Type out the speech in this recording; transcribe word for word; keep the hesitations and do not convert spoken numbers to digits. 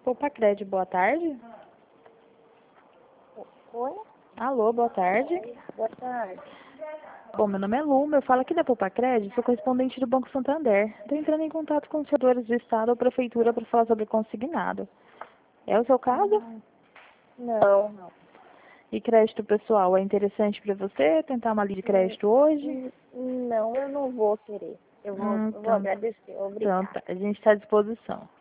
Poupa boa tarde. Oi? Alô, boa tarde. Boa tarde. Bom, meu nome é Luma, eu falo aqui da Poupa sou correspondente do Banco Santander. Estou entrando em contato com os servidores do Estado ou Prefeitura para falar sobre consignado. É o seu caso? Não, não. E crédito pessoal, é interessante para você tentar uma linha de crédito hoje? Hum, Não, eu não vou querer. Eu vou, Hum, eu vou então, agradecer. então Obrigada. tá, a gente está à disposição.